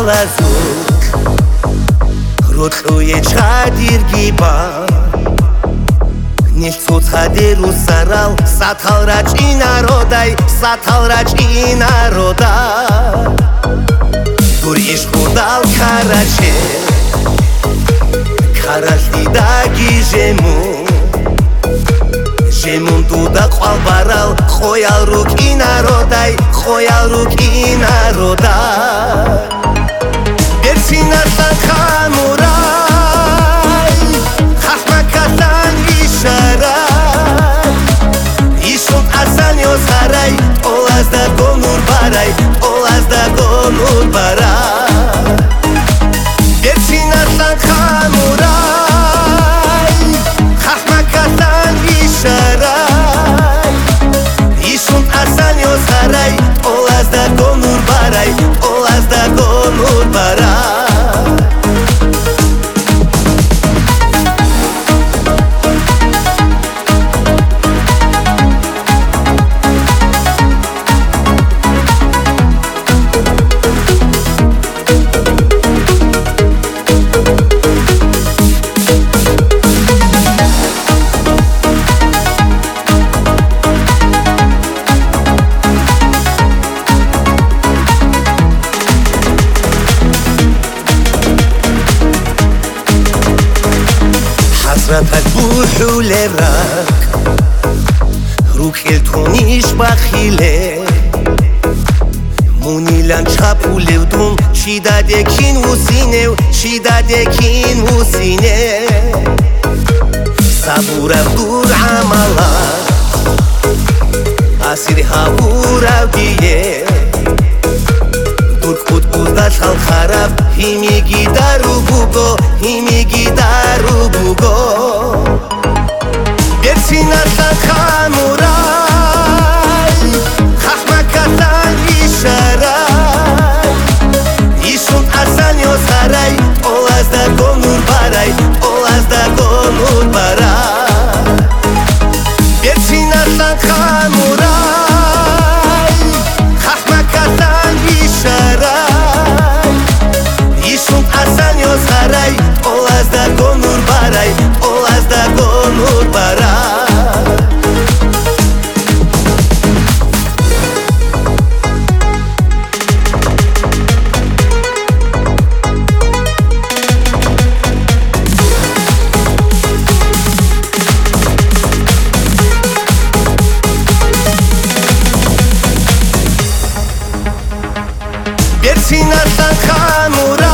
ალაზო როწუე ჩადირგიბა ნეცოცხადერუ სარალ სათავრა ჭინაროდაი სათავრა ჭინაროდა გურიშ ხუდალ ქარაჩე ქარაშდი დაგიჟემუ ჟემუნდუდა ყვალბარალ ხოյალ რუკინაროდაი ხოյალ რუკინაროდა ბერცინასთან ხამურაი ხახმაკასთან იშარა იშუნ ასანიოს ჰარაი ტოლას და გონურ ბარაი ტოლას და გონურ ბარა ბერცინასთან ხამურაი ხახმაკასთან იშარა იშუნ ასანიოს ჰარაი ტოლას და გონურ ბარაი ტოლას და გონურ ბარა حسرتك بوحولك روكلتونيش بخيله مونيلان چاپولودون چی دادکین وسینه چی دادکین وسینه صبورم دور عملا اسیر هاورم دیه دور بوداش خراب هیمیگی دارو بوگو هیمیگی دارو بوگو برسیناسtan خامورای خخمکاسtan işaray işun asanios haray olazda gonur baray olazda gonur bara برسیناسtan خامورای خخمکاسtan işaray işun asanios haray olazda gonur baray olazda gonur bara برسیناسtan خامورای